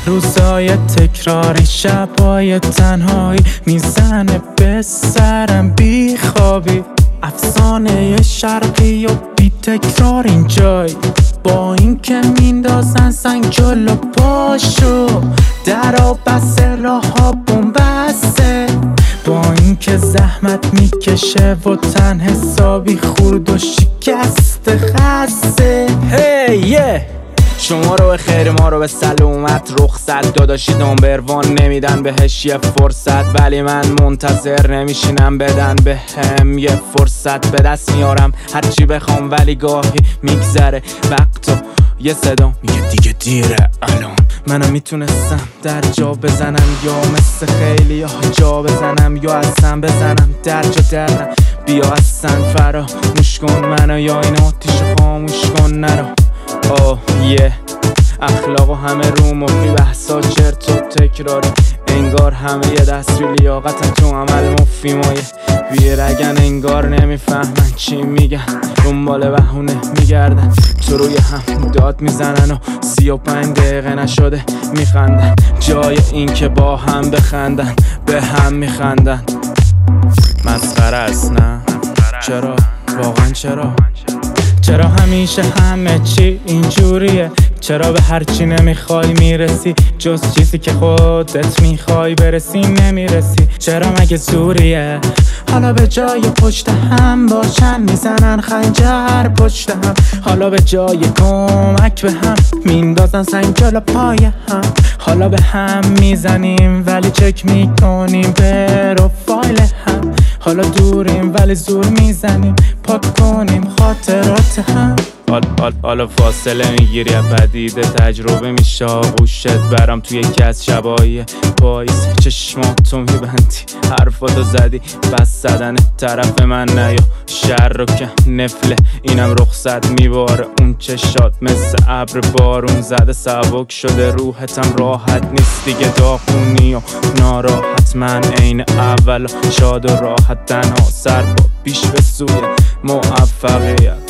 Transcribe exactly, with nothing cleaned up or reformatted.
روزای تکراری، شبای تنهایی میزنه به سرم بی خوابی. افسانه شرقی و بی تکرار اینجایی، با این که میندازن سنگ جلو پاشو، در و بسته راه ها بومبسته، با این که زحمت میکشه و تن حسابی خورد و شکست خسته. هی hey, yeah. شما رو به خیر ما رو به سلامت، رخصت داداشی نامبروان نمیدن بهش یه فرصت، ولی من منتظر نمیشینم بدن به هم یه فرصت. به دست میارم هرچی بخوام ولی گاهی میگذره وقت و یه صدا میگه دیگه دیره الان. منم میتونستم در جا بزنم یا مثل خیلی ها جا بزنم، یا اصلا بزنم در جا درم. بیا اصلا فراموش کن منو، یا این آتیش خاموش کن نرو. آه یه اخلاق و همه رو مخی، بحثا چرت و تکراری، انگار همه یه دستوی لیاقتن تو عمل مفی مایه بیرگن، انگار نمیفهمن چی میگن، دنبال بهونه میگردن، تو روی هم داد میزنن و سی و پنج دقیقه نشده میخندن، جای این که با هم بخندن به هم میخندن. مسخره است نه؟ چرا؟ واقعا چرا؟ چرا همیشه همه چی اینجوریه؟ چرا به هرچی نمیخوای میرسی، جز چیزی که خودت میخوای برسی نمیرسی؟ چرا مگه زوریه؟ حالا به جای پشت هم باشن میزنن خنجر پشت هم، حالا به جای کمک به هم میندازن سنگ جلو پای هم، حالا به هم میزنیم ولی چک میکنیم پروفایل هم، حالا دوریم ولی زور میزنیم پاک کنیم خاطرات هم. حالا فاصله میگیری پدیده، تجربه میشه آغوشت برام توی یکی از شبایی پاییز، چشماتو میبندی حرفاتو زدی بس زدن طرف من نیا، شر رو که نفله اینم رخصت میباره، اون چشات مثل ابر بارون زده سبک شده، روحتم راحت نیست دیگه داغونی و ناراحت، من عین اول شاد و راحت تنها سر با پیش به سوی موفقیت.